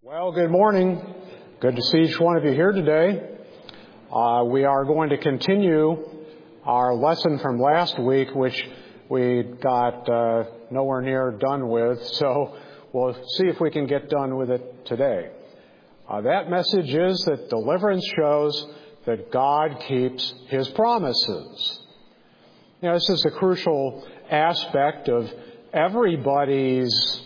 Well, good morning. Good to see each one of you here today. We are going to continue our lesson from last week, which we got nowhere near done with, so we'll see if we can get done with it today. That message is that deliverance shows that God keeps His promises. This is a crucial aspect of everybody's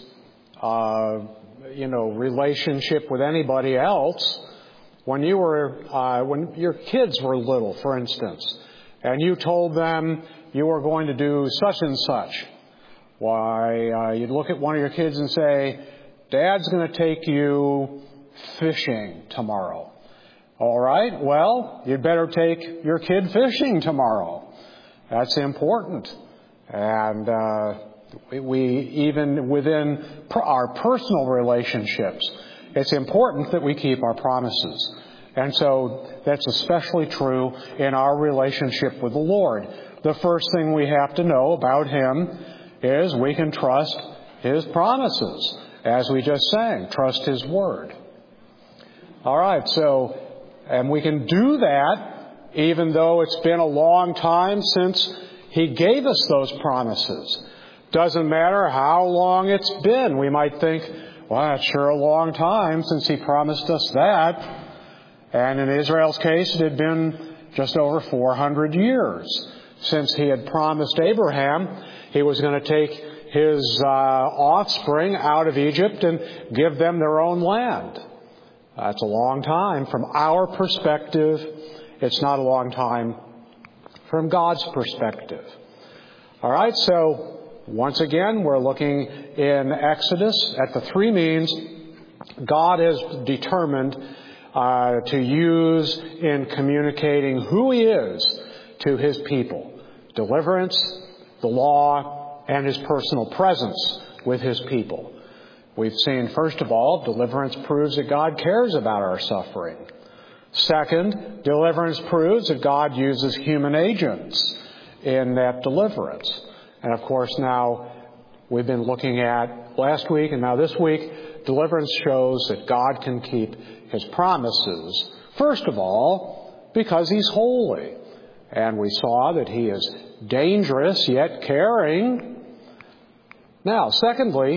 relationship with anybody else. When your kids were little, for instance, and you told them you were going to do such and such, you'd look at one of your kids and say, "Dad's going to take you fishing tomorrow." All right, well, you'd better take your kid fishing tomorrow. That's important. And even within our personal relationships, it's important that we keep our promises. And so that's especially true in our relationship with the Lord. The first thing we have to know about Him is we can trust His promises. As we just sang, trust His Word. All right, and we can do that even though it's been a long time since He gave us those promises. Doesn't matter how long it's been. We might think, well, it's sure a long time since He promised us that. And in Israel's case, it had been just over 400 years since He had promised Abraham He was going to take his offspring out of Egypt and give them their own land. That's a long time. From our perspective, it's not a long time from God's perspective. All right, so once again, we're looking in Exodus at the three means God has determined to use in communicating who He is to His people. Deliverance, the law, and His personal presence with His people. We've seen, first of all, deliverance proves that God cares about our suffering. Second, deliverance proves that God uses human agents in that deliverance. And of course, now we've been looking at last week and now this week, deliverance shows that God can keep His promises. First of all, because He's holy. And we saw that He is dangerous yet caring. Now, secondly,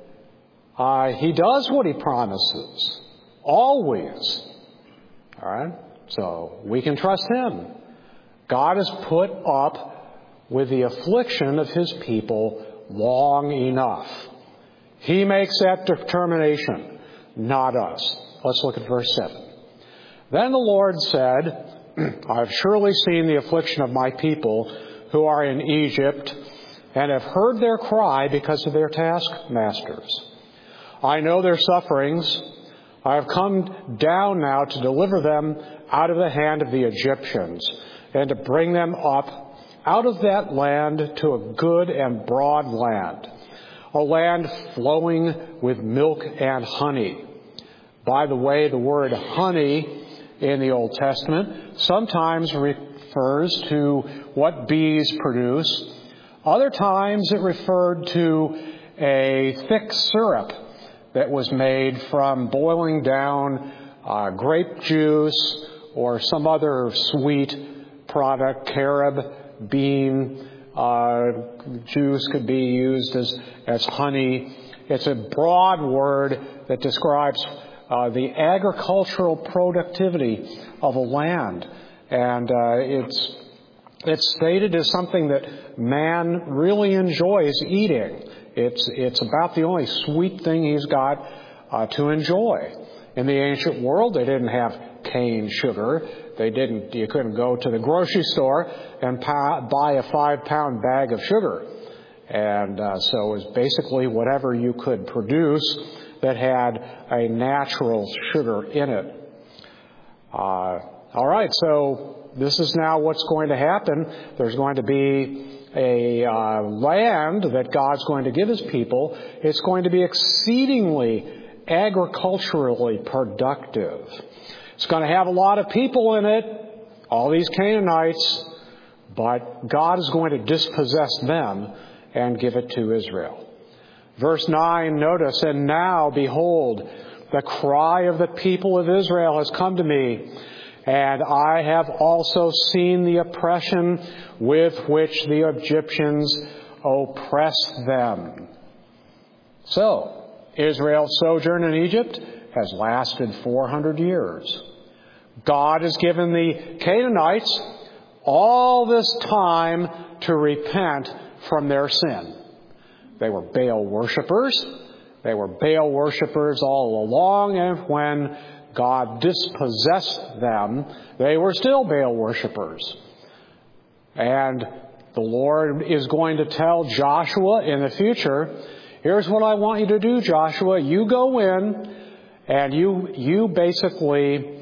He does what He promises. Always. All right? So we can trust Him. God has put up with the affliction of His people long enough. He makes that determination, not us. Let's look at verse 7. Then the Lord said, "I have surely seen the affliction of my people who are in Egypt, and have heard their cry because of their taskmasters. I know their sufferings. I have come down now to deliver them out of the hand of the Egyptians, and to bring them up out of that land to a good and broad land, a land flowing with milk and honey." By the way, the word honey in the Old Testament sometimes refers to what bees produce. Other times it referred to a thick syrup that was made from boiling down grape juice or some other sweet product. Carob bean juice could be used as honey. It's a broad word that describes the agricultural productivity of a land. And it's stated as something that man really enjoys eating. It's about the only sweet thing he's got to enjoy. In the ancient world, they didn't have cane sugar. You couldn't go to the grocery store and buy a 5-pound bag of sugar. And so it was basically whatever you could produce that had a natural sugar in it. All right, so this is now what's going to happen. There's going to be a land that God's going to give His people. It's going to be exceedingly agriculturally productive. It's going to have a lot of people in it, all these Canaanites, but God is going to dispossess them and give it to Israel. Verse 9, notice, "And now, behold, The cry of the people of Israel has come to me, and I have also seen the oppression with which the Egyptians oppress them. So, Israel's sojourn in Egypt has lasted 400 years. God has given the Canaanites all this time to repent from their sin. They were Baal worshipers. They were Baal worshipers all along, and when God dispossessed them, they were still Baal worshipers. And the Lord is going to tell Joshua in the future, here's what I want you to do, Joshua. You go in and you basically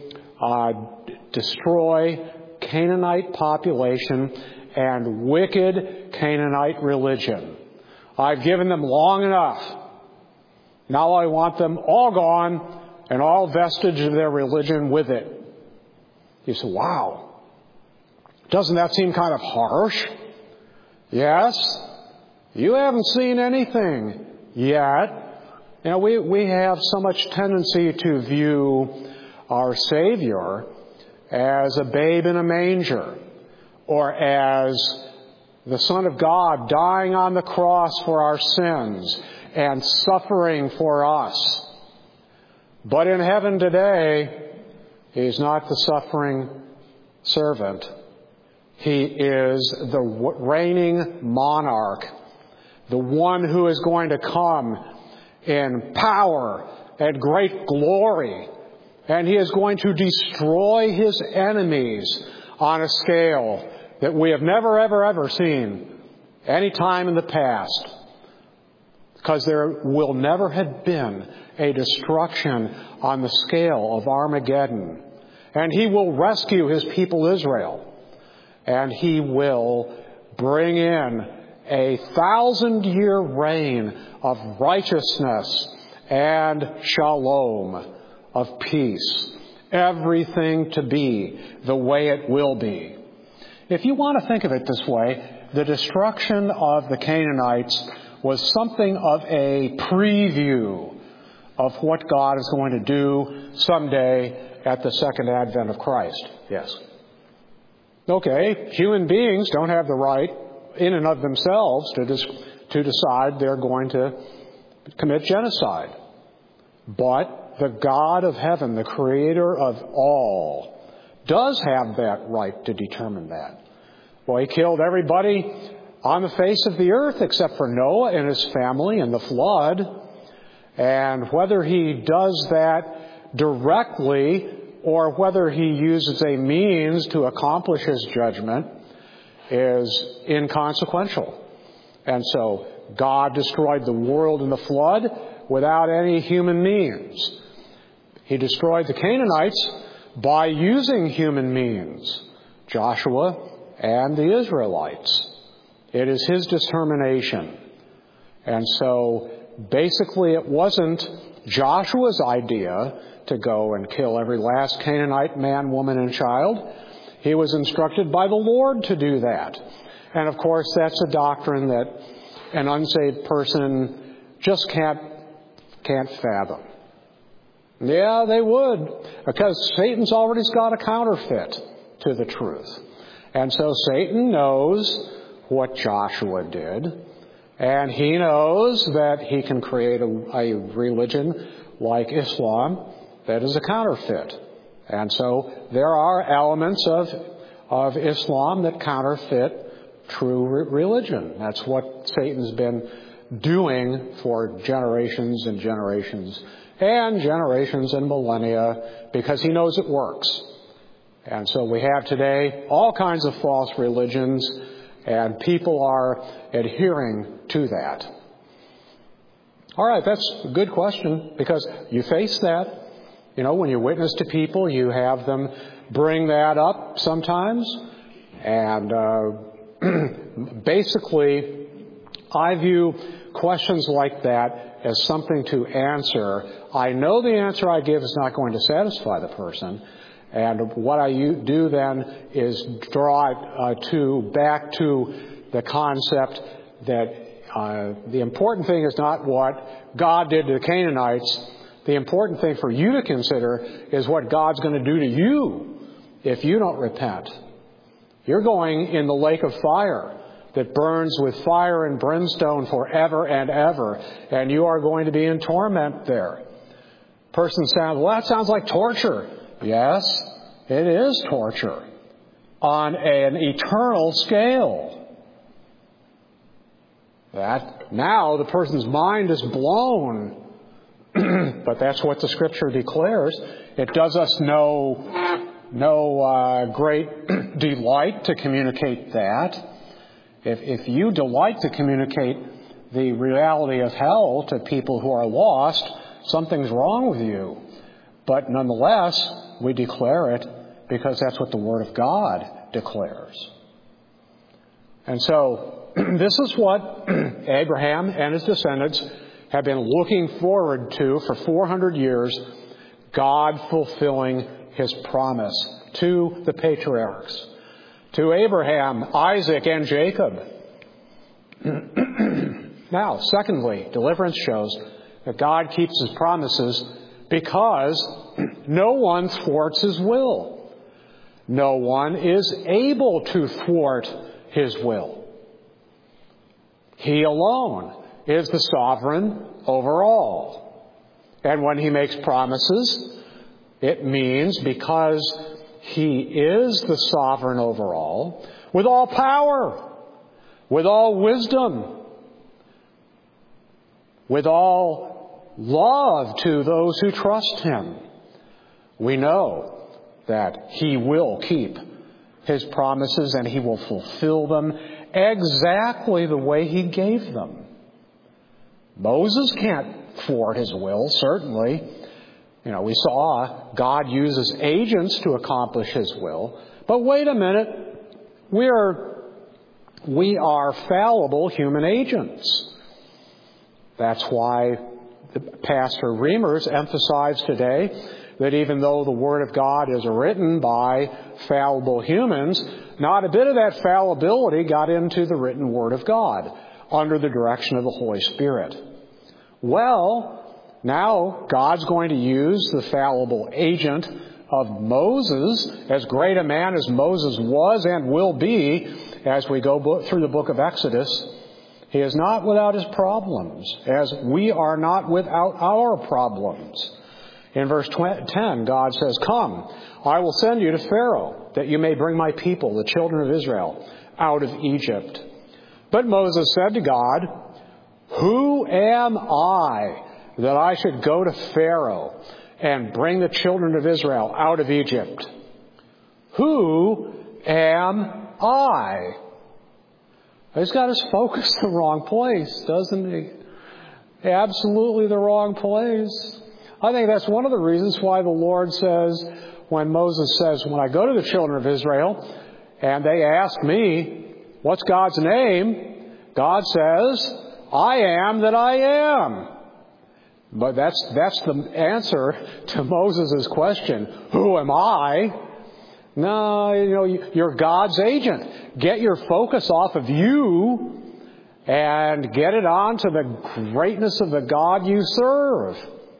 destroy Canaanite population and wicked Canaanite religion. I've given them long enough. Now I want them all gone and all vestige of their religion with it. You say, wow. Doesn't that seem kind of harsh? Yes. You haven't seen anything yet. You know, we have so much tendency to view our Savior as a babe in a manger, or as the Son of God dying on the cross for our sins and suffering for us. But in heaven today, He's not the suffering servant. He is the reigning monarch, the one who is going to come in power and great glory. And He is going to destroy His enemies on a scale that we have never, ever, ever seen any time in the past. Because there will never have been a destruction on the scale of Armageddon. And He will rescue His people Israel. And He will bring in a 1,000-year reign of righteousness and shalom, of peace. Everything to be the way it will be. If you want to think of it this way, the destruction of the Canaanites was something of a preview of what God is going to do someday at the second advent of Christ. Yes. Okay, human beings don't have the right in and of themselves to decide they're going to commit genocide. But the God of heaven, the creator of all, does have that right to determine that. Well, He killed everybody on the face of the earth except for Noah and his family in the flood. And whether He does that directly or whether He uses a means to accomplish His judgment is inconsequential. And so God destroyed the world in the flood without any human means. He destroyed the Canaanites by using human means, Joshua and the Israelites. It is His determination. And so basically it wasn't Joshua's idea to go and kill every last Canaanite man, woman, and child. He was instructed by the Lord to do that. And of course that's a doctrine that an unsaved person just can't fathom. Yeah, they would, because Satan's already got a counterfeit to the truth. And so Satan knows what Joshua did, and he knows that he can create a religion like Islam that is a counterfeit. And so there are elements of Islam that counterfeit true religion. That's what Satan's been doing for generations and generations and generations and millennia, because he knows it works. And so we have today all kinds of false religions, and people are adhering to that. All right, that's a good question, because you face that. You know, when you witness to people, you have them bring that up sometimes. And basically, I view questions like that as something to answer. I know the answer I give is not going to satisfy the person. And what I do then is draw it back to the concept that the important thing is not what God did to the Canaanites, The important thing for you to consider is what God's going to do to you if you don't repent. You're going in the lake of fire that burns with fire and brimstone forever and ever, and you are going to be in torment there. Person sounds, well, that sounds like torture. Yes, it is torture on an eternal scale. That now the person's mind is blown. But that's what the Scripture declares. It does us no great delight to communicate that. If you delight to communicate the reality of hell to people who are lost, something's wrong with you. But nonetheless, we declare it because that's what the Word of God declares. And so, this is what Abraham and his descendants have been looking forward to for 400 years, God fulfilling His promise to the patriarchs, to Abraham, Isaac, and Jacob. Now, secondly, deliverance shows that God keeps His promises because no one thwarts His will. No one is able to thwart His will. He alone is the sovereign over all. And when He makes promises, it means because He is the sovereign over all, with all power, with all wisdom, with all love to those who trust Him, we know that He will keep His promises and He will fulfill them exactly the way He gave them. Moses can't thwart His will, certainly. We saw God uses agents to accomplish His will. But wait a minute. We are fallible human agents. That's why Pastor Reimers emphasized today that even though the Word of God is written by fallible humans, not a bit of that fallibility got into the written Word of God under the direction of the Holy Spirit. Well, now God's going to use the fallible agent of Moses, as great a man as Moses was and will be, as we go through the book of Exodus. He is not without his problems, as we are not without our problems. In verse 10, God says, "Come, I will send you to Pharaoh, that you may bring my people, the children of Israel, out of Egypt." But Moses said to God, "Who am I that I should go to Pharaoh and bring the children of Israel out of Egypt? Who am I?" He's got his focus in the wrong place, doesn't he? Absolutely the wrong place. I think that's one of the reasons why the Lord says, when Moses says, when I go to the children of Israel and they ask me, what's God's name? God says, I am that I am. But that's the answer to Moses' question, who am I? No, you're God's agent. Get your focus off of you and get it on to the greatness of the God you serve.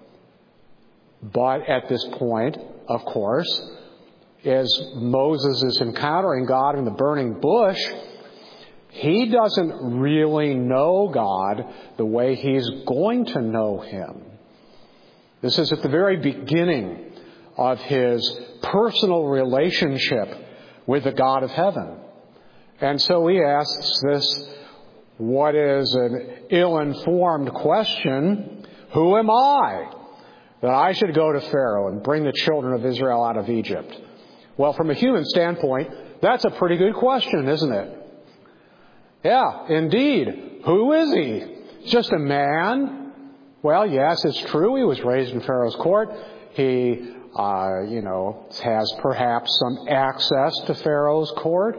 But at this point, of course, as Moses is encountering God in the burning bush, he doesn't really know God the way he's going to know Him. This is at the very beginning of his personal relationship with the God of heaven. And so he asks this, what is an ill-informed question, who am I that I should go to Pharaoh and bring the children of Israel out of Egypt? Well, from a human standpoint, that's a pretty good question, isn't it? Yeah, indeed. Who is he? Just a man? Well, yes, it's true. He was raised in Pharaoh's court. He, has perhaps some access to Pharaoh's court.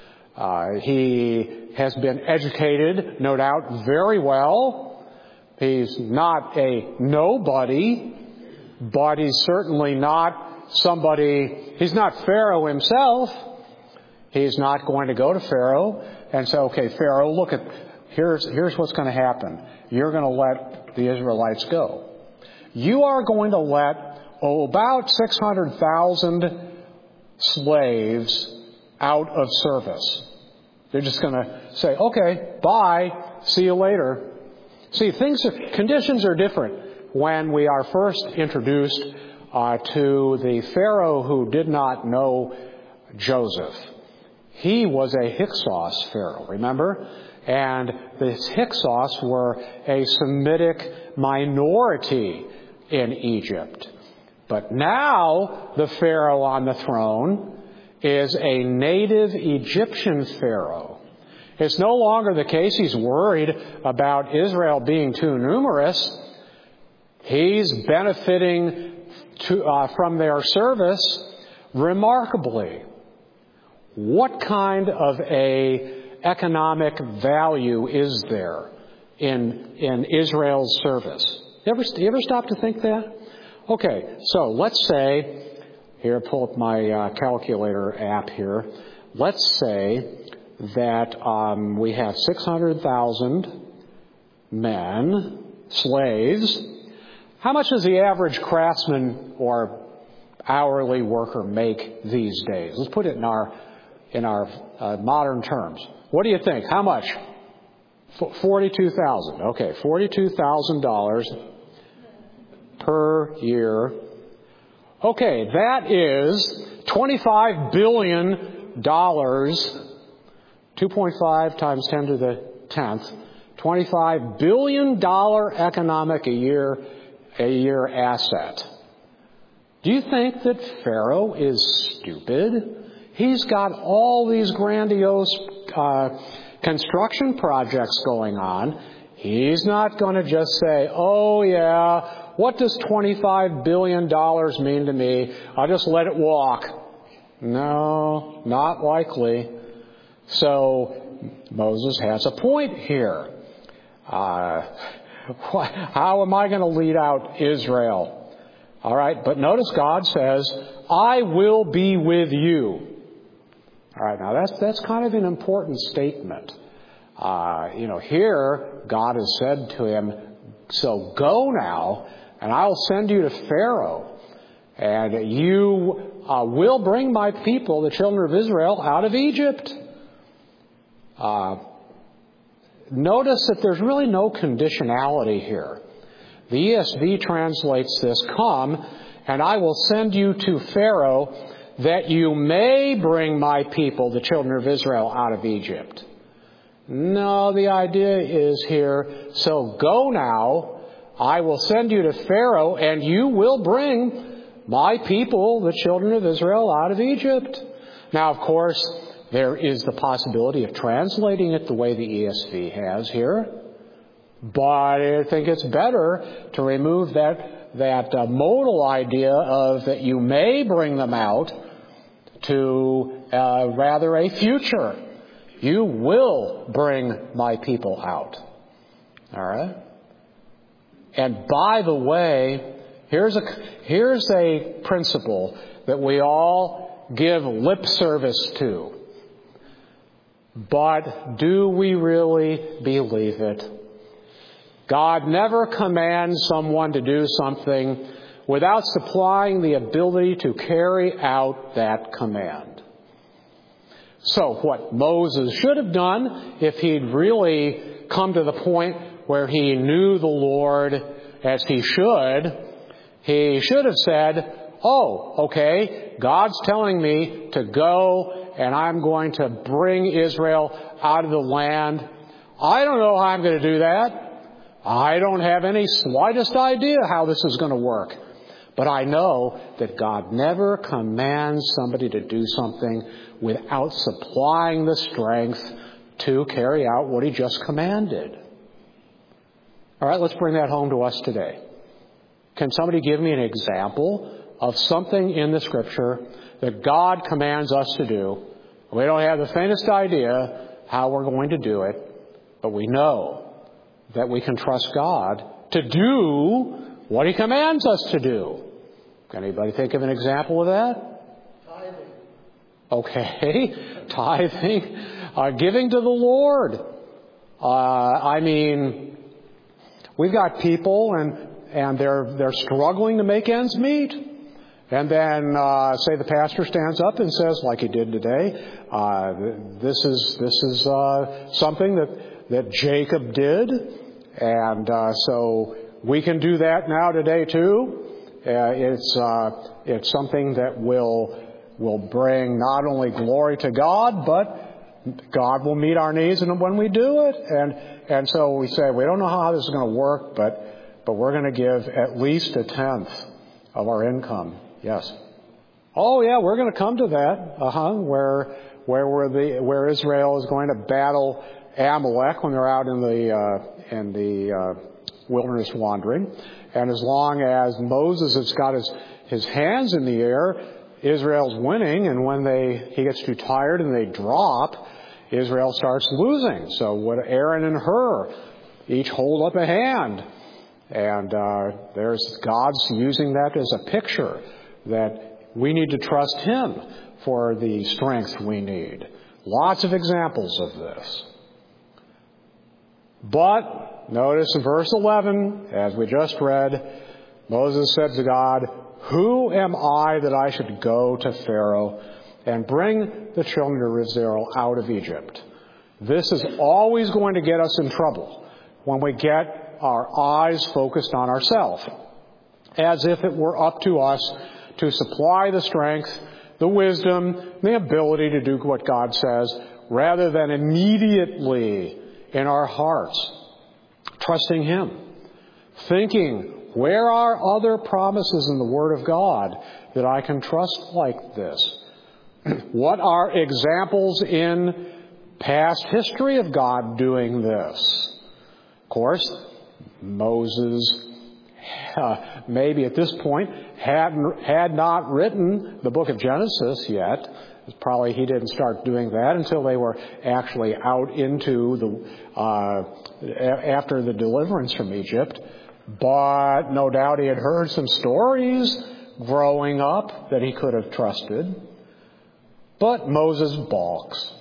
He has been educated, no doubt, very well. He's not a nobody, but he's certainly not somebody, he's not Pharaoh himself. He's not going to go to Pharaoh and say, okay, Pharaoh, here's what's going to happen. You're going to let the Israelites go. you are going to let about 600,000 slaves out of service. They're just going to say, okay, bye, see you later. See, conditions are different when we are first introduced to the Pharaoh who did not know Joseph. He was a Hyksos Pharaoh, remember? And the Hyksos were a Semitic minority in Egypt. But now the Pharaoh on the throne is a native Egyptian Pharaoh. It's no longer the case he's worried about Israel being too numerous. He's benefiting from their service remarkably. What kind of a economic value is there in Israel's service? You ever stop to think that? Okay, so let's say, here, pull up my calculator app here. Let's say that we have 600,000 men, slaves. How much does the average craftsman or hourly worker make these days? Let's put it in our modern terms. What do you think? How much? $42,000. Okay, $42,000 per year. Okay, that is $25 billion, 2.5 times 10 to the 10th, $25 billion economic a year asset. Do you think that Pharaoh is stupid? He's got all these grandiose construction projects going on. He's not going to just say, oh yeah, what does $25 billion mean to me? I'll just let it walk. No, not likely. So Moses has a point here. How am I going to lead out Israel? All right, but notice God says, I will be with you. All right, now that's kind of an important statement. Here God has said to him, so go now, and I'll send you to Pharaoh, and you will bring my people, the children of Israel, out of Egypt. Notice that there's really no conditionality here. The ESV translates this, come, and I will send you to Pharaoh that you may bring my people, the children of Israel, out of Egypt. No, the idea is here, so go now, I will send you to Pharaoh, and you will bring my people, the children of Israel, out of Egypt. Now, of course, there is the possibility of translating it the way the ESV has here. But I think it's better to remove that modal idea of that you may bring them out to rather a future. You will bring my people out. All right? And by the way, here's a principle that we all give lip service to. But do we really believe it? God never commands someone to do something without supplying the ability to carry out that command. So what Moses should have done, if he'd really come to the point where he knew the Lord as he should have said, oh, okay, God's telling me to go and I'm going to bring Israel out of the land. I don't know how I'm going to do that. I don't have any slightest idea how this is going to work. But I know that God never commands somebody to do something without supplying the strength to carry out what he just commanded. All right, let's bring that home to us today. Can somebody give me an example of something in the Scripture that God commands us to do? We don't have the faintest idea how we're going to do it, but we know that we can trust God to do what he commands us to do. Can anybody think of an example of that? Tithing. Okay, tithing, giving to the Lord. We've got people, and they're struggling to make ends meet. And then, say the pastor stands up and says, like he did today, this is something that Jacob did, and so we can do that now today too. It's something that will bring not only glory to God, but God will meet our needs when we do it. And so we say, we don't know how this is going to work, but we're going to give at least a tenth of our income. Yes. Oh yeah, we're going to come to that. Where Israel is going to battle Amalek when they're out in the wilderness wandering, and as long as Moses has got his hands in the air, Israel's winning, and when he gets too tired and they drop, Israel starts losing. So what Aaron and Hur each hold up a hand, and there's God's using that as a picture that we need to trust Him for the strength we need. Lots of examples of this. But notice in verse 11, as we just read, Moses said to God, "Who am I that I should go to Pharaoh and bring the children of Israel out of Egypt?" This is always going to get us in trouble when we get our eyes focused on ourselves, as if it were up to us to supply the strength, the wisdom, the ability to do what God says, rather than immediately in our hearts trusting Him, thinking, where are other promises in the Word of God that I can trust like this? What are examples in past history of God doing this? Of course, Moses maybe at this point had not written the book of Genesis yet. Probably he didn't start doing that until they were actually out into after the deliverance from Egypt. But no doubt he had heard some stories growing up that he could have trusted. But Moses balks.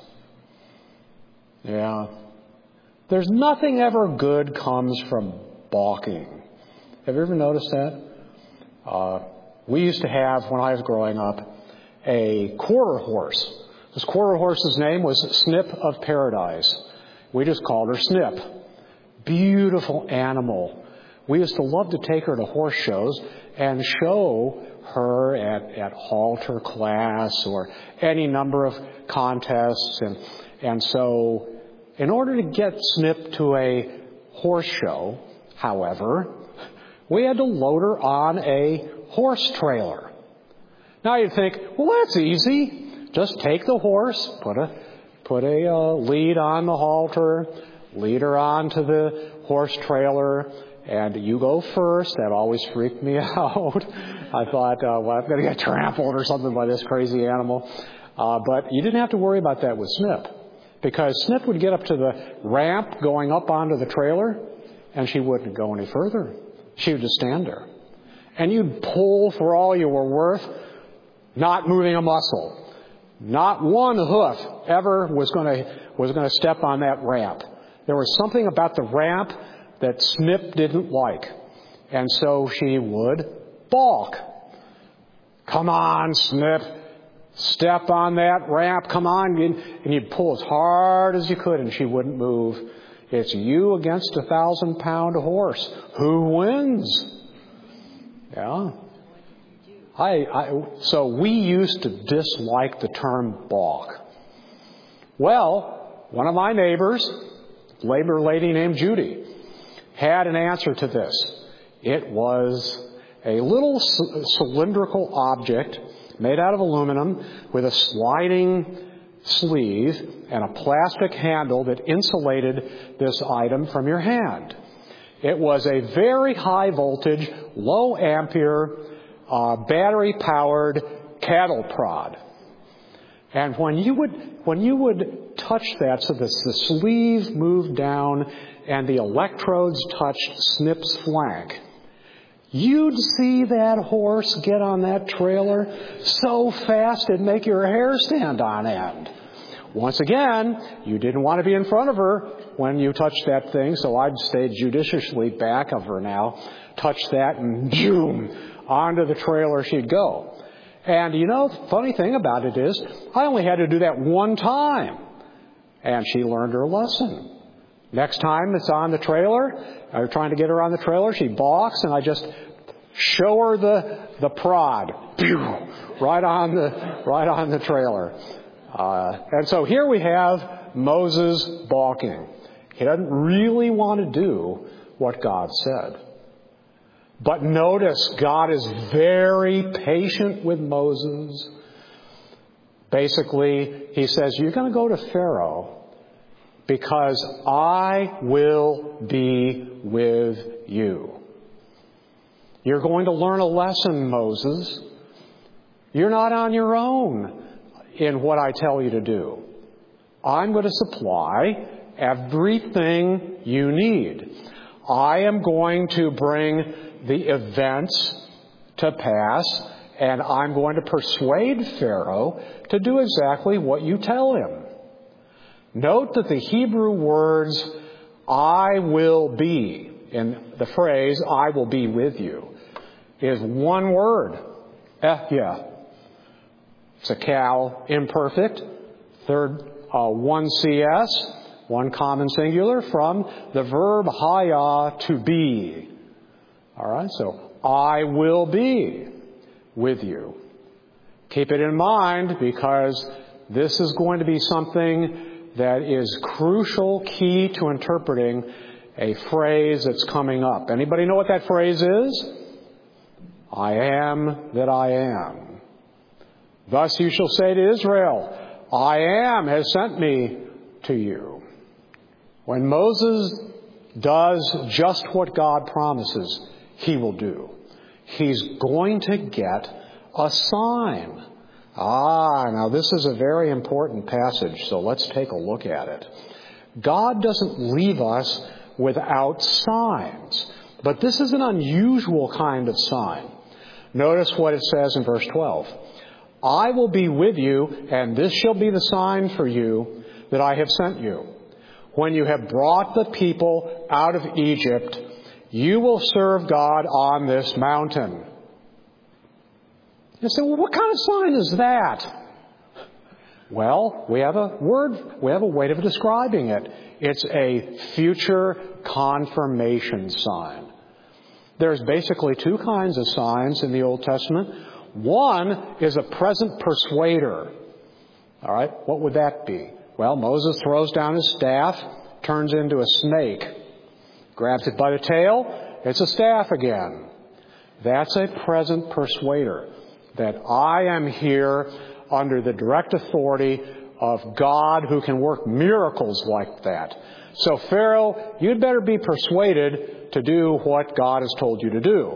Yeah. There's nothing ever good comes from balking. Have you ever noticed that? We used to have, when I was growing up, a quarter horse. This quarter horse's name was Snip of Paradise. We just called her Snip. Beautiful animal. We used to love to take her to horse shows and show her at halter class or any number of contests. And so in order to get Snip to a horse show, however, we had to load her on a horse trailer. Now you'd think, well, that's easy. Just take the horse, put a lead on the halter, lead her onto the horse trailer, and you go first. That always freaked me out. I thought, well, I'm going to get trampled or something by this crazy animal. But you didn't have to worry about that with Snip, because Snip would get up to the ramp going up onto the trailer, and she wouldn't go any further. She would just stand there. And you'd pull for all you were worth, not moving a muscle. Not one hoof ever was going to step on that ramp. There was something about the ramp that Snip didn't like. And so she would balk. Come on, Snip. Step on that ramp. Come on. And you'd pull as hard as you could, and she wouldn't move. It's you against a 1,000-pound horse. Who wins? Yeah. So we used to dislike the term balk. Well, one of my neighbors, a lady named Judy, had an answer to this. It was a little cylindrical object made out of aluminum with a sliding sleeve and a plastic handle that insulated this item from your hand. It was a very high voltage, low ampere, battery powered cattle prod. And when you would touch that, so the sleeve moved down and the electrodes touched Snip's flank, you'd see that horse get on that trailer so fast it'd make your hair stand on end. Once again, you didn't want to be in front of her when you touched that thing, so I'd stay judiciously back of her now, touch that, and boom, onto the trailer she'd go. And the funny thing about it is, I only had to do that one time, and she learned her lesson. Next time it's on the trailer, I'm trying to get her on the trailer, she balks, and I just show her the prod, right on the trailer. And so here we have Moses balking. He doesn't really want to do what God said. But notice, God is very patient with Moses. Basically, he says, you're going to go to Pharaoh because I will be with you. You're going to learn a lesson, Moses. You're not on your own in what I tell you to do. I'm going to supply everything you need. I am going to bring the events to pass, and I'm going to persuade Pharaoh to do exactly what you tell him. Note that the Hebrew words, I will be, in the phrase, I will be with you, is one word, ehyeh. It's a cal imperfect, third, one CS, one common singular, from the verb haya, to be. All right, so I will be with you. Keep it in mind, because this is going to be something that is crucial, key to interpreting a phrase that's coming up. Anybody know what that phrase is? I am that I am. Thus you shall say to Israel, I am has sent me to you. When Moses does just what God promises, he will do. He's going to get a sign. Now this is a very important passage, so let's take a look at it. God doesn't leave us without signs, but this is an unusual kind of sign. Notice what it says in verse 12. I will be with you, and this shall be the sign for you that I have sent you. When you have brought the people out of Egypt, you will serve God on this mountain. You say, well, what kind of sign is that? Well, we have a way of describing it. It's a future confirmation sign. There's basically two kinds of signs in the Old Testament. One is a present persuader. All right, what would that be? Well, Moses throws down his staff, turns into a snake, grabs it by the tail, it's a staff again. That's a present persuader, that I am here under the direct authority of God who can work miracles like that. So Pharaoh, you'd better be persuaded to do what God has told you to do.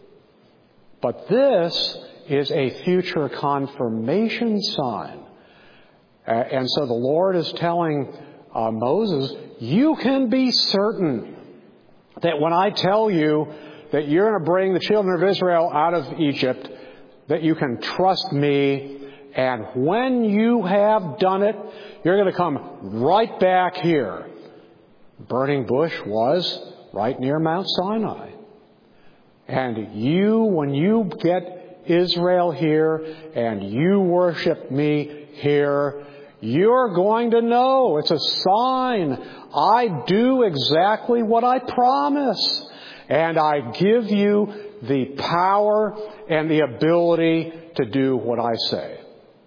But this is a future confirmation sign. And so the Lord is telling Moses, you can be certain that when I tell you that you're going to bring the children of Israel out of Egypt, that you can trust me, and when you have done it, you're going to come right back here. Burning bush was right near Mount Sinai. And you, when you get Israel here and you worship me here, you're going to know. It's a sign. I do exactly what I promise. And I give you the power and the ability to do what I say.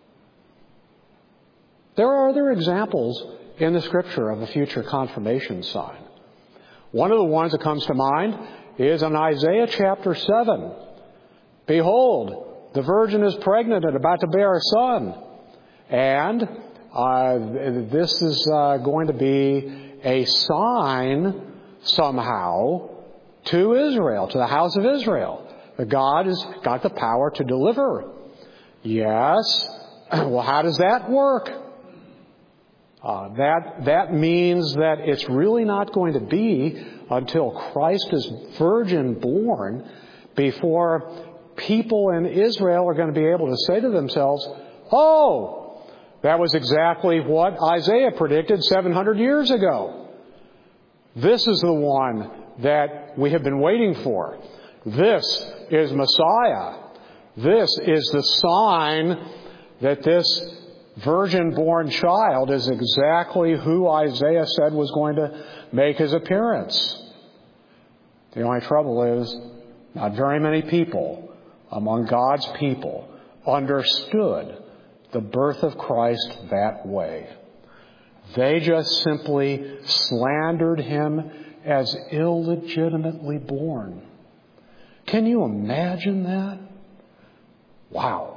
There are other examples in the Scripture of a future confirmation sign. One of the ones that comes to mind is in Isaiah chapter 7. Behold, the virgin is pregnant and about to bear a son. And this is going to be a sign somehow to Israel, to the house of Israel. That God has got the power to deliver. Yes. Well, how does that work? That means that it's really not going to be until Christ is virgin born before people in Israel are going to be able to say to themselves, oh, That was exactly what Isaiah predicted 700 years ago. This is the one that we have been waiting for. This is Messiah. This is the sign that this virgin-born child is exactly who Isaiah said was going to make his appearance. The only trouble is, not very many people among God's people understood the birth of Christ that way. They just simply slandered him as illegitimately born. Can you imagine that? Wow.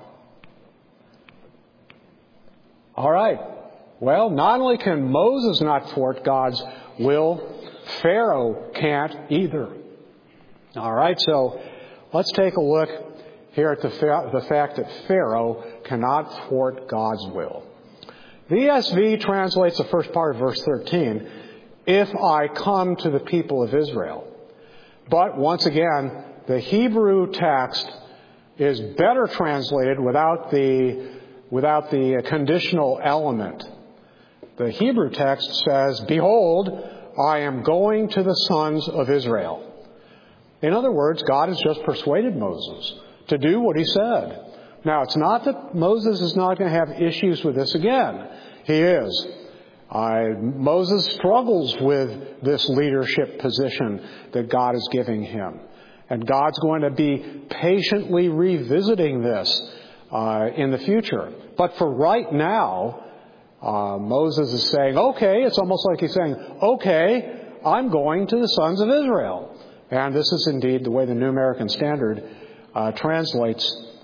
All right. Well, not only can Moses not thwart God's will, Pharaoh can't either. All right, so let's take a look here at the fact that Pharaoh cannot thwart God's will. The ESV translates the first part of verse 13, if I come to the people of Israel. But once again, the Hebrew text is better translated without the conditional element. The Hebrew text says, behold, I am going to the sons of Israel. In other words, God has just persuaded Moses to do what he said. Now, it's not that Moses is not going to have issues with this again. He is. Moses struggles with this leadership position that God is giving him. And God's going to be patiently revisiting this in the future. But for right now, Moses is saying, okay, it's almost like he's saying, okay, I'm going to the sons of Israel. And this is indeed the way the New American Standard translates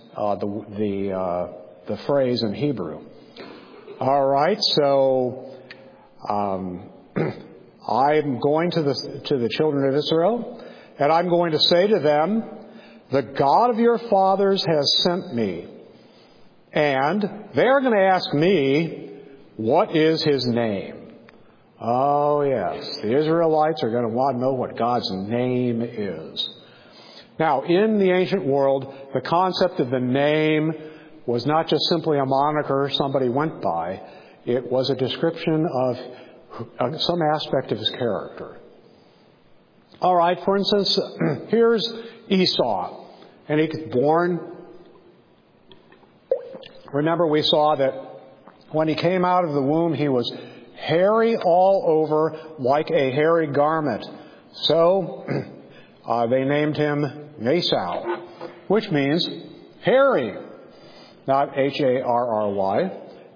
the phrase in Hebrew. All right, so I'm going to the children of Israel, and I'm going to say to them, the God of your fathers has sent me. And they're going to ask me, what is his name? Oh, yes. The Israelites are going to want to know what God's name is. Now, in the ancient world, the concept of the name was not just simply a moniker somebody went by. It was a description of some aspect of his character. All right, for instance, here's Esau. And he was born. Remember, we saw that when he came out of the womb, he was hairy all over like a hairy garment. So they named him Esau, which means hairy. Not H-A-R-R-Y,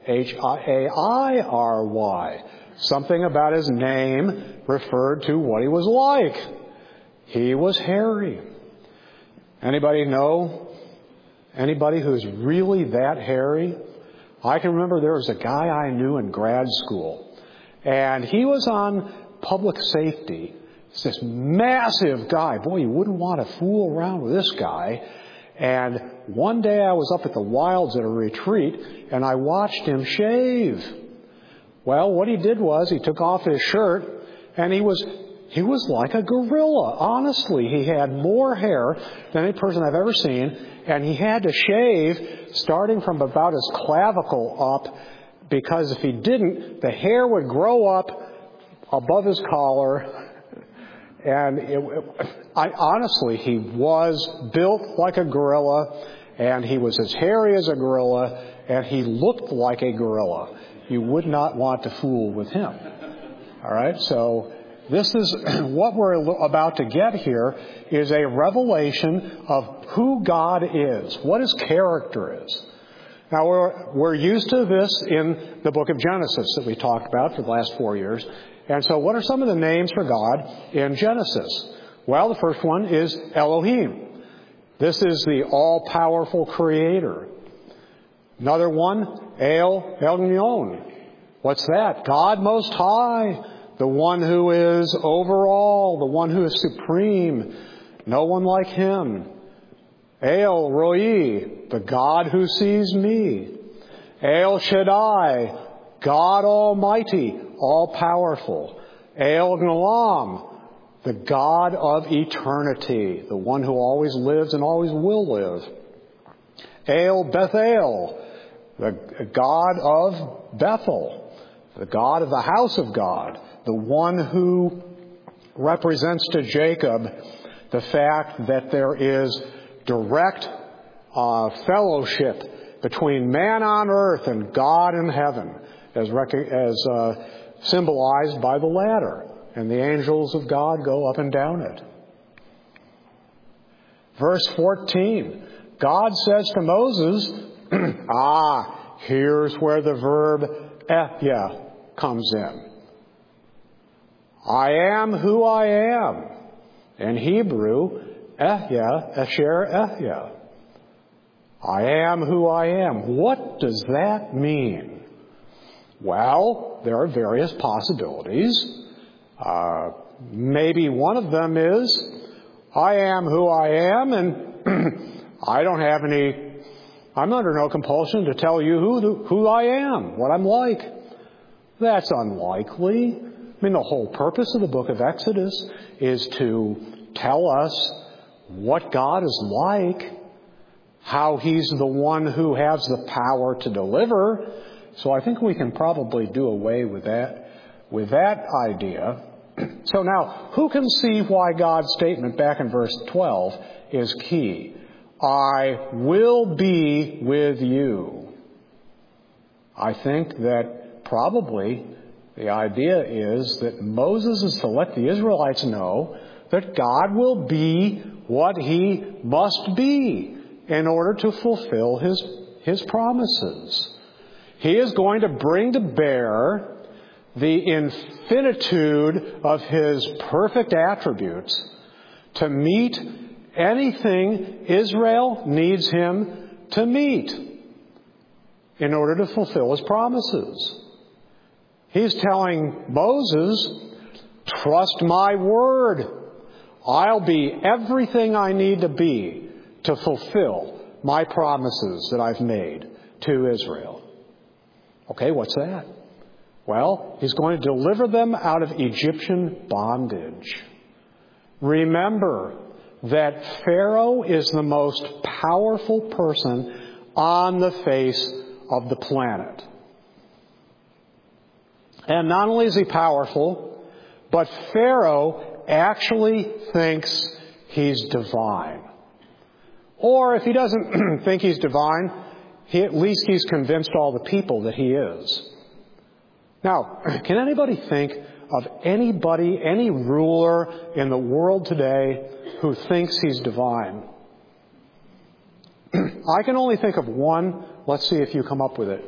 H-A-I-R-Y. Something about his name referred to what he was like. He was hairy. Anybody know anybody who's really that hairy? I can remember there was a guy I knew in grad school, and he was on public safety. It's this massive guy. Boy, you wouldn't want to fool around with this guy. And one day I was up at the Wilds at a retreat, and I watched him shave. Well, what he did was he took off his shirt, and he was like a gorilla. Honestly, he had more hair than any person I've ever seen, and he had to shave starting from about his clavicle up, because if he didn't, the hair would grow up above his collar. And honestly, he was built like a gorilla, and he was as hairy as a gorilla, and he looked like a gorilla. You would not want to fool with him. All right, so this is what we're about to get here is a revelation of who God is, what his character is. Now, we're used to this in the book of Genesis that we talked about for the last 4 years. And so what are some of the names for God in Genesis? Well, the first one is Elohim. This is the all-powerful creator. Another one, El Elyon. What's that? God Most High, the one who is over all, the one who is supreme. No one like him. El Roi, the God who sees me. El Shaddai, God Almighty, all-powerful. El Olam, the God of eternity, the one who always lives and always will live. El Bethel, the God of Bethel, the God of the house of God, the one who represents to Jacob the fact that there is direct fellowship between man on earth and God in heaven, as symbolized by the ladder, and the angels of God go up and down it. Verse 14, God says to Moses, here's where the verb ehyeh comes in. I am who I am. In Hebrew, ehyeh, asher ehyeh. I am who I am. What does that mean? Well, there are various possibilities. Maybe one of them is, I am who I am, and I'm under no compulsion to tell you who I am, what I'm like. That's unlikely. I mean, the whole purpose of the book of Exodus is to tell us what God is like, how He's the one who has the power to deliver. So I think we can probably do away with that idea. So now, who can see why God's statement back in verse 12 is key? I will be with you. I think that probably the idea is that Moses is to let the Israelites know that God will be what He must be in order to fulfill His promises. He is going to bring to bear the infinitude of His perfect attributes to meet anything Israel needs Him to meet in order to fulfill His promises. He's telling Moses, trust my word. I'll be everything I need to be to fulfill my promises that I've made to Israel. Okay, what's that? Well, He's going to deliver them out of Egyptian bondage. Remember that Pharaoh is the most powerful person on the face of the planet. And not only is he powerful, but Pharaoh actually thinks he's divine. Or if he doesn't think he's divine, at least he's convinced all the people that he is. Now, can anybody think of any ruler in the world today who thinks he's divine? I can only think of one. Let's see if you come up with it.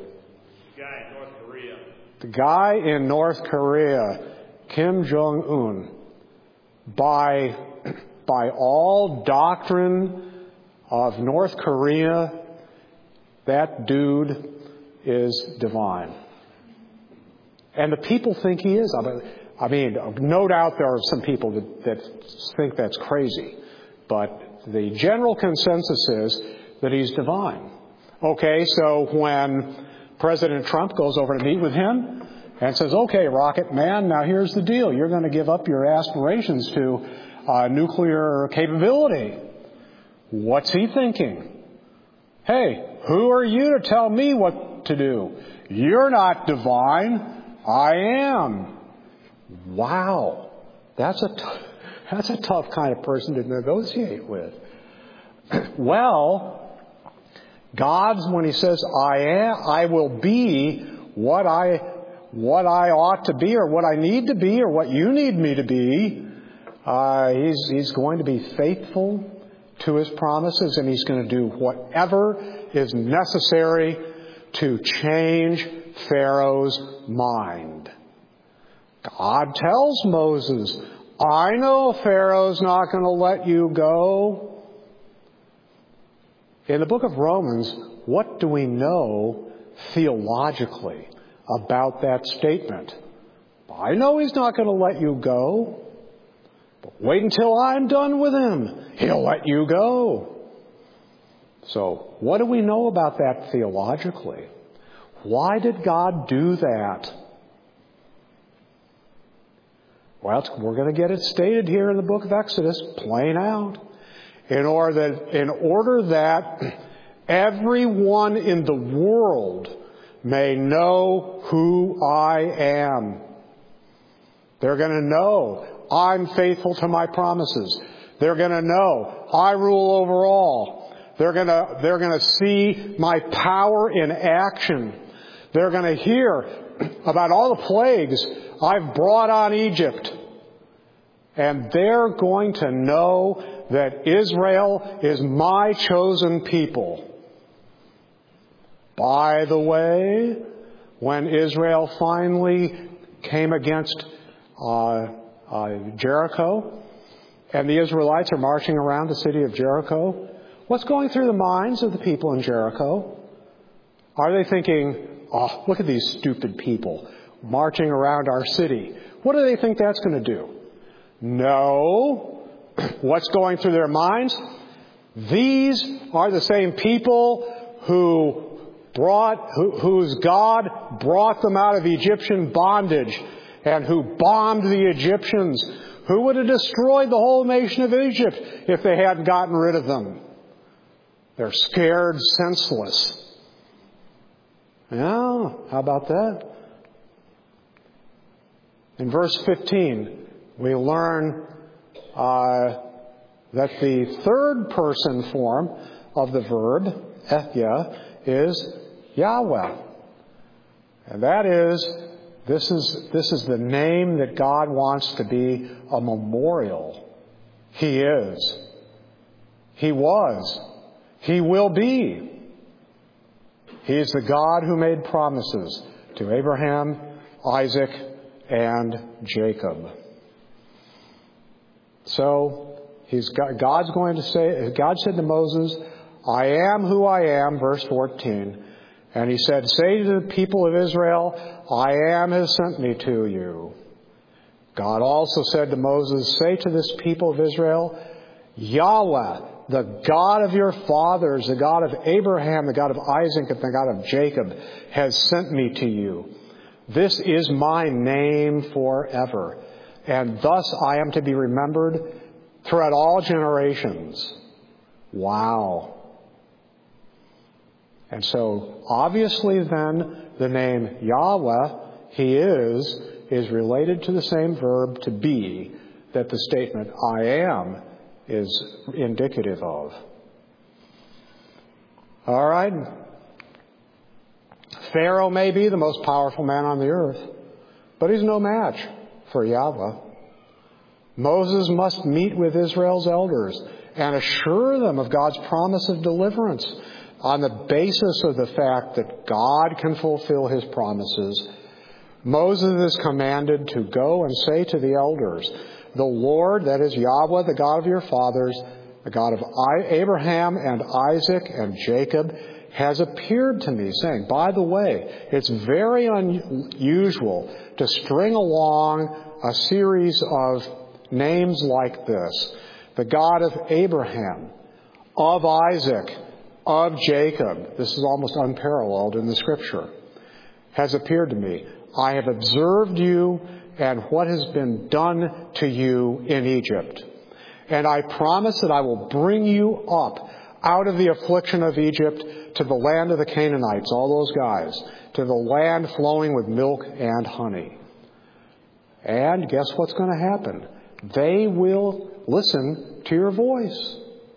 The guy in North Korea, Kim Jong-un, by all doctrine of North Korea, that dude is divine. And the people think he is. I mean, no doubt there are some people that think that's crazy. But the general consensus is that he's divine. Okay, so when President Trump goes over to meet with him and says, okay, Rocket Man, now here's the deal. You're going to give up your aspirations to nuclear capability. What's he thinking? Hey, who are you to tell me what to do? You're not divine. I am. Wow. That's a tough kind of person to negotiate with. Well, God's, when He says, I will be what I ought to be, or what I need to be, or what you need me to be, He's going to be faithful to His promises, and He's going to do whatever is necessary to change Pharaoh's mind. God tells Moses, I know Pharaoh's not going to let you go. In the book of Romans, what do we know theologically about that statement? I know He's not going to let you go, but wait until I'm done with Him. He'll let you go. So, what do we know about that theologically? Why did God do that? Well, we're going to get it stated here in the book of Exodus, plain out. In order that everyone in the world may know who I am. They're going to know I'm faithful to my promises. They're going to know I rule over all. They're going to see my power in action. They're going to hear about all the plagues I've brought on Egypt. And they're going to know that Israel is my chosen people. By the way, when Israel finally came against Jericho, and the Israelites are marching around the city of Jericho, what's going through the minds of the people in Jericho? Are they thinking, oh, look at these stupid people marching around our city. What do they think that's going to do? No. What's going through their minds? These are the same people whose God brought them out of Egyptian bondage and who bombed the Egyptians, who would have destroyed the whole nation of Egypt if they hadn't gotten rid of them. They're scared senseless. Yeah, how about that? In verse 15, we learn that the third person form of the verb, ethia, is Yahweh. And that is, this is the name that God wants to be a memorial. He is. He was. He will be. He is the God who made promises to Abraham, Isaac, and Jacob. So, God's going to say, God said to Moses, I am who I am, verse 14. And he said, say to the people of Israel, I am has sent me to you. God also said to Moses, say to this people of Israel, Yahweh, the God of your fathers, the God of Abraham, the God of Isaac, and the God of Jacob, has sent me to you. This is my name forever, and thus I am to be remembered throughout all generations. Wow. And so, obviously then, the name Yahweh, He is related to the same verb to be that the statement I am is indicative of. All right. Pharaoh may be the most powerful man on the earth, but he's no match for Yahweh. Moses must meet with Israel's elders and assure them of God's promise of deliverance on the basis of the fact that God can fulfill His promises. Moses is commanded to go and say to the elders, the Lord, that is Yahweh, the God of your fathers, the God of Abraham and Isaac and Jacob, has appeared to me, saying, by the way, it's very unusual to string along a series of names like this. The God of Abraham, of Isaac, of Jacob, this is almost unparalleled in the Scripture, has appeared to me. I have observed you and what has been done to you in Egypt. And I promise that I will bring you up out of the affliction of Egypt to the land of the Canaanites, all those guys, to the land flowing with milk and honey. And guess what's going to happen? They will listen to your voice.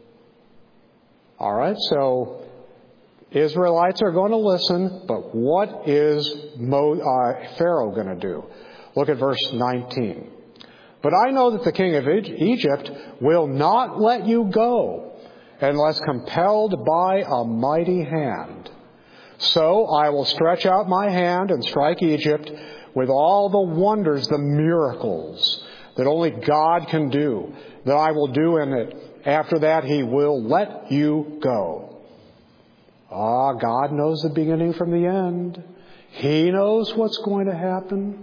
All right, so Israelites are going to listen, but what is Pharaoh going to do? Look at verse 19. But I know that the king of Egypt will not let you go unless compelled by a mighty hand. So I will stretch out my hand and strike Egypt with all the wonders, the miracles that only God can do, that I will do in it. After that, He will let you go. God knows the beginning from the end. He knows what's going to happen.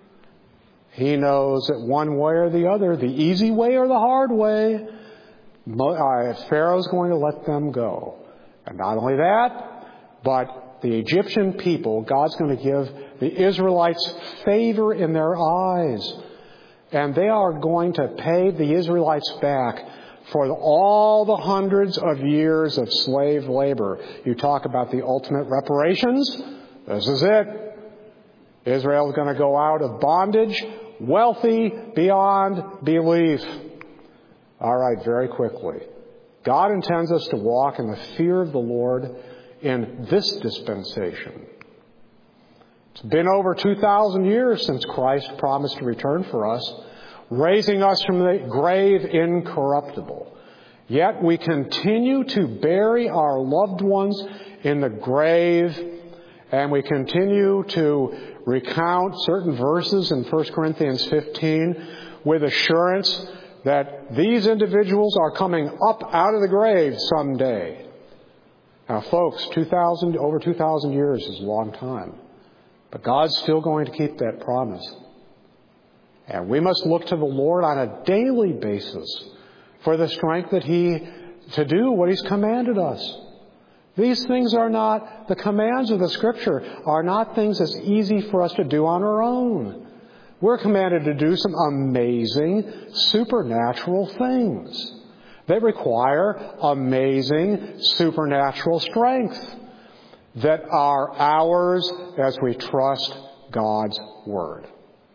He knows that one way or the other, the easy way or the hard way, Pharaoh's going to let them go. And not only that, but the Egyptian people, God's going to give the Israelites favor in their eyes. And they are going to pay the Israelites back for all the hundreds of years of slave labor. You talk about the ultimate reparations. This is it. Israel is going to go out of bondage, wealthy beyond belief. All right, very quickly. God intends us to walk in the fear of the Lord in this dispensation. It's been over 2,000 years since Christ promised to return for us, raising us from the grave incorruptible. Yet we continue to bury our loved ones in the grave, and we continue to recount certain verses in 1 Corinthians 15 with assurance that these individuals are coming up out of the grave someday. Now, folks, over 2,000 years is a long time. But God's still going to keep that promise. And we must look to the Lord on a daily basis for the strength to do what He's commanded us. These things are not, the commands of the Scripture are not things that's easy for us to do on our own. We're commanded to do some amazing supernatural things that require amazing supernatural strength that are ours as we trust God's Word.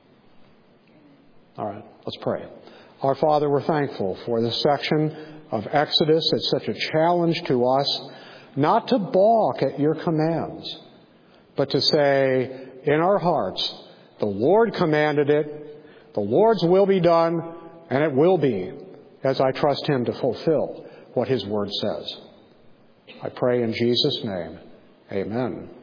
All right, let's pray. Our Father, we're thankful for this section of Exodus. It's such a challenge to us not to balk at your commands, but to say in our hearts, the Lord commanded it, the Lord's will be done, and it will be, as I trust Him to fulfill what His Word says. I pray in Jesus' name. Amen.